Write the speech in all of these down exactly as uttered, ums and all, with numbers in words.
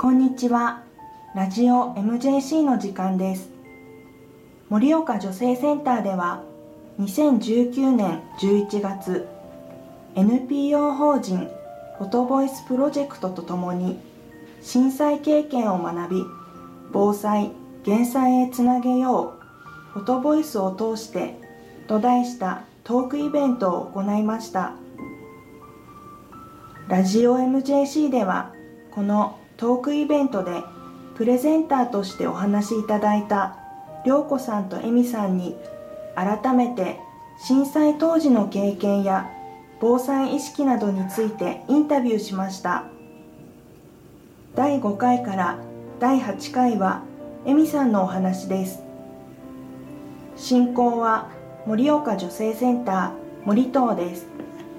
こんにちは。ラジオ エムジェーシー の時間です。盛岡女性センターではにせんじゅうきゅうねんじゅういちがつ エヌピーオー 法人フォトボイスプロジェクトとともに震災経験を学び、防災・減災へつなげようフォトボイスを通してと題したトークイベントを行いました。ラジオ エムジェーシー ではこのトークイベントでプレゼンターとしてお話しいただいた涼子さんと恵美さんに改めて震災当時の経験や防災意識などについてインタビューしました。だいごかいからだいはちかいは恵美さんのお話です。進行は盛岡女性センター森藤です。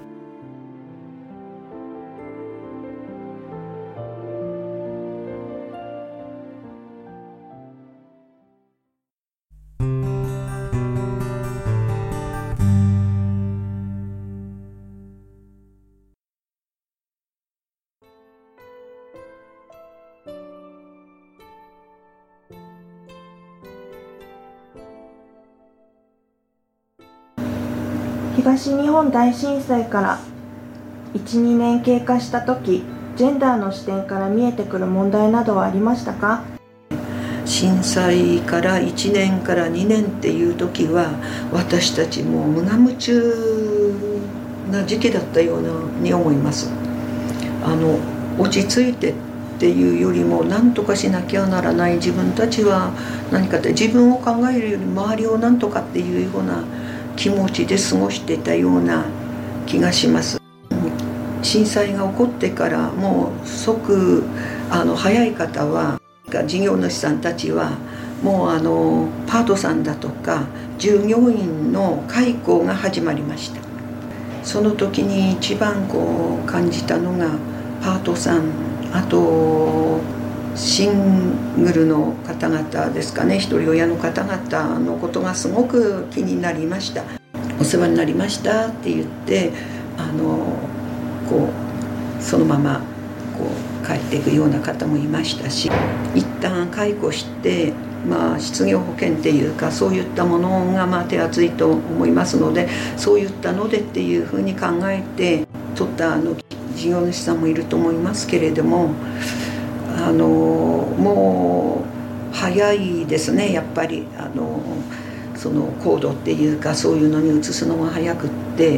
東日本大震災からいち、にねん経過した時、ジェンダーの視点から見えてくる問題などはありましたか？ 震災からいちねんからにねんっていう時は私たちも無我夢中な時期だったように思います。あの落ち着いてっていうよりも何とかしなきゃならない、自分たちは何かって自分を考えるより周りを何とかっていうような気持ちで過ごしていたような気がします。震災が起こってからもう即あの早い方は事業主さんたちはもうあのパートさんだとか従業員の解雇が始まりました。その時に一番こう感じたのがパートさん、あとシングルの方々ですかね、一人親の方々のことがすごく気になりました。お世話になりましたって言ってあのこうそのままこう帰っていくような方もいましたし、一旦解雇して、まあ、失業保険っていうかそういったものがまあ手厚いと思いますので、そういったのでっていうふうに考えて取ったあの事業主さんもいると思いますけれども、あのもう早いですね。やっぱりあのその高度っていうかそういうのに移すのが早くって、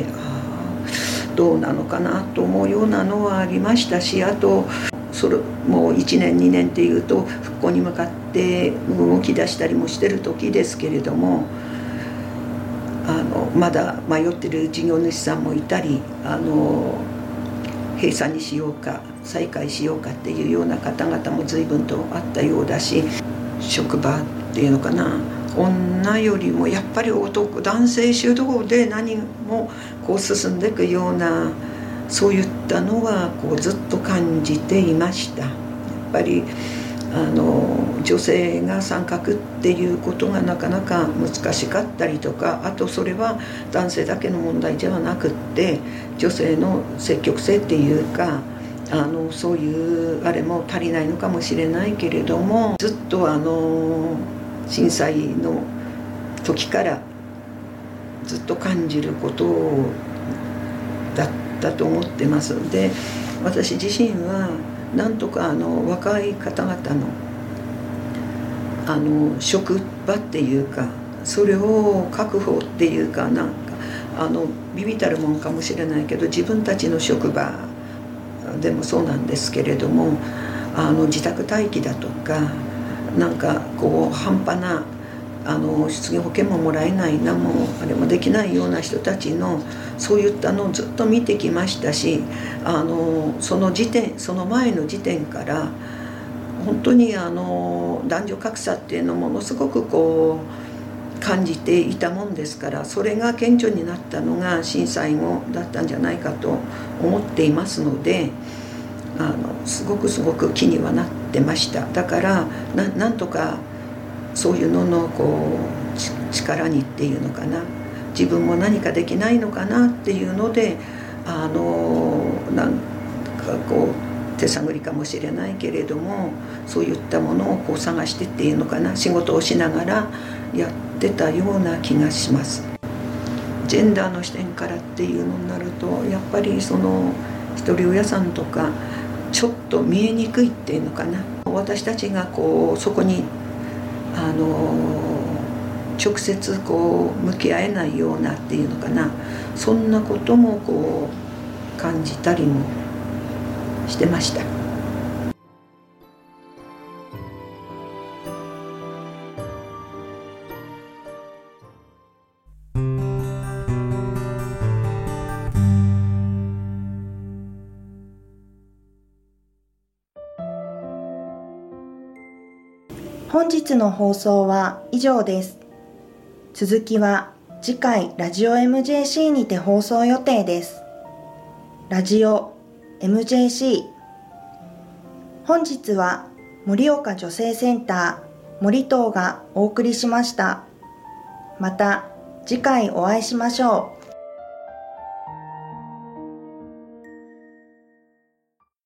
あどうなのかなと思うようなのはありましたし、あとそれもういちねんにねんっていうと復興に向かって動き出したりもしてる時ですけれども、あのまだ迷ってる事業主さんもいたり、あの閉鎖にしようか再開しようかっていうような方々も随分とあったようだし、職場っていうのかな、女よりもやっぱり男男性主導で何もこう進んでいくような、そういったのはこうずっと感じていました。やっぱりあの女性が参画っていうことがなかなか難しかったりとか、あとそれは男性だけの問題ではなくって女性の積極性っていうか、あのそういうあれも足りないのかもしれないけれども、ずっとあの震災の時からずっと感じることだったと思ってます。で、私自身はなんとかあの若い方々のあの職場っていうかそれを確保っていうか、なんかあの微々たるもんかもしれないけど自分たちの職場でもそうなんですけれども、あの自宅待機だとかなんかこう半端なあの失業保険ももらえないなもあれもできないような人たちのそういったのをずっと見てきましたし、あのその時点その前の時点から本当にあの男女格差っていうのをものすごくこう感じていたもんですから、それが顕著になったのが震災後だったんじゃないかと思っていますので、あのすごくすごく気にはなってました。だからななんとかそういうののこう力にっていうのかな、自分も何かできないのかなっていうので、あのなんかこう手探りかもしれないけれども、そういったものをこう探してっていうのかな、仕事をしながらやってたような気がします。ジェンダーの視点からっていうのになると、やっぱりその一人親さんとかちょっと見えにくいっていうのかな、私たちがこうそこにあの直接こう向き合えないようなっていうのかな、そんなこともこう感じたりもしてました。 本日の放送は以上です。続きは次回ラジオ エムジェーシー にて放送予定です。ラジオ エムジェーシー。本日は盛岡女性センター森藤がお送りしました。また次回お会いしましょう。